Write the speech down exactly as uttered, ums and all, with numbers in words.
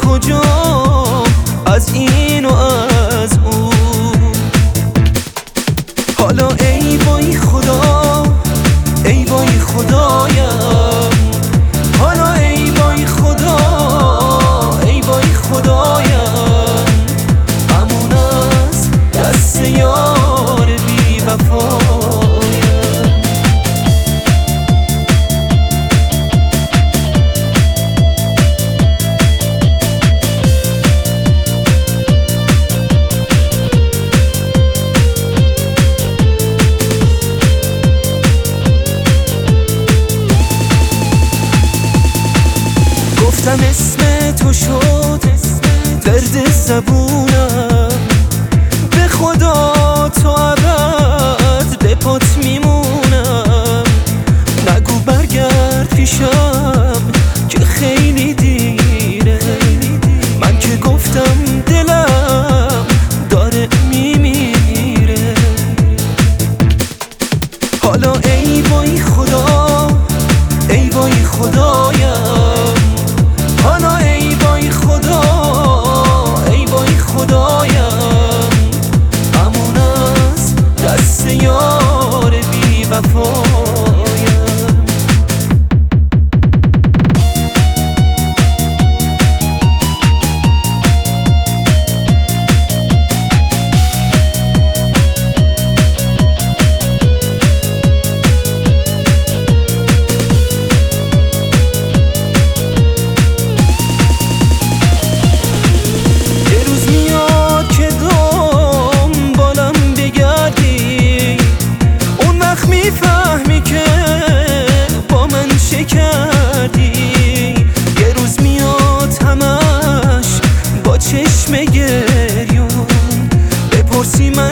کجا، از این و از اون. حالا ای وای خدا، ای وای خدایم، حالا ای وای خدا، ای وای خدایم، همون از دست یار بی وفایم. گفتم اسم تو شد درد زبونم، به خدا تو ابد به پات میمونم. نگو برگرد پیشم که خیلی دیره، من که گفتم دلم داره میمیره. حالا ای وای خدا، ای وای خدایم، حالا ای وای خدا، ای وای خدایم، همون از دست یار بی وفایم. میفهمی که با من چه کردی، یه روز میاد همش با چشم گریون، بپرسی من